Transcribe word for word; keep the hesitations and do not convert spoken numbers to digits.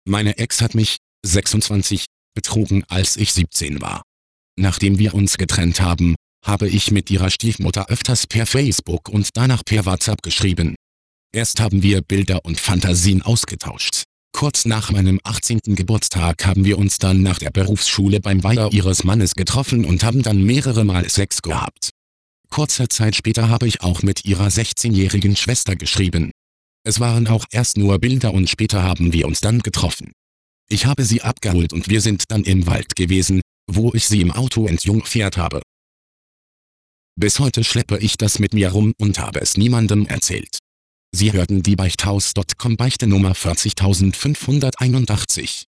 Meine Ex hat mich, sechsundzwanzig, betrogen, als ich siebzehn war. Nachdem wir uns getrennt haben, habe ich mit ihrer Stiefmutter öfters per Facebook und danach per WhatsApp geschrieben. Erst haben wir Bilder und Fantasien ausgetauscht. Kurz nach meinem achtzehnten Geburtstag haben wir uns dann nach der Berufsschule beim Weiher ihres Mannes getroffen und haben dann mehrere Mal Sex gehabt. Kurze Zeit später habe ich auch mit ihrer sechzehnjährigen Schwester geschrieben. Es waren auch erst nur Bilder und später haben wir uns dann getroffen. Ich habe sie abgeholt und wir sind dann im Wald gewesen, wo ich sie im Auto entjungfert habe. Bis heute schleppe ich das mit mir rum und habe es niemandem erzählt. Sie hörten die Beichthaus Punkt com Beichte Nummer vierzigtausendfünfhunderteinundachtzig.